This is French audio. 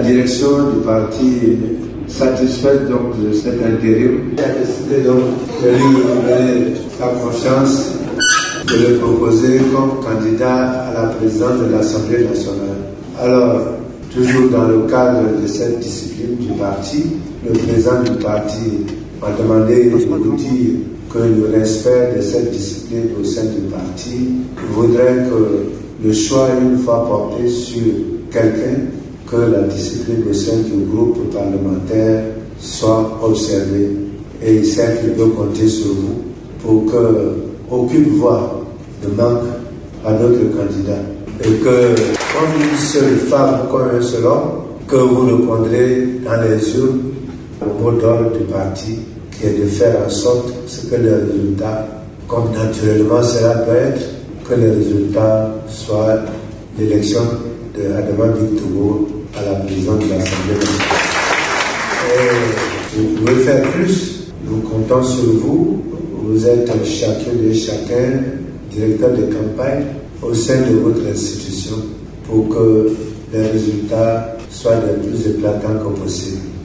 direction du parti, satisfaite donc de cet intérim, a décidé donc de lui renouveler sa confiance, de le proposer comme candidat à la présidence de l'Assemblée nationale. Alors, toujours dans le cadre de cette discipline du parti, le président du parti m'a demandé de vous dire que le respect de cette discipline au sein du parti voudrait que le choix, une fois porté sur quelqu'un, que la discipline au sein du groupe parlementaire soit observée. Et il sait qu'il peut compter sur vous pour qu'aucune voix ne manque à notre candidat. Et que, comme une seule femme, comme un seul homme, que vous répondrez dans les urnes au mot d'ordre du parti, qui est de faire en sorte que les résultats, comme naturellement cela doit être, que les résultats soient l'élection de Adama Bictogo à la présidence de l'Assemblée nationale. Vous pouvez faire plus, nous comptons sur vous. Vous êtes chacun et chacun directeur de campagne au sein de votre institution pour que les résultats soient les plus éclatants que possible.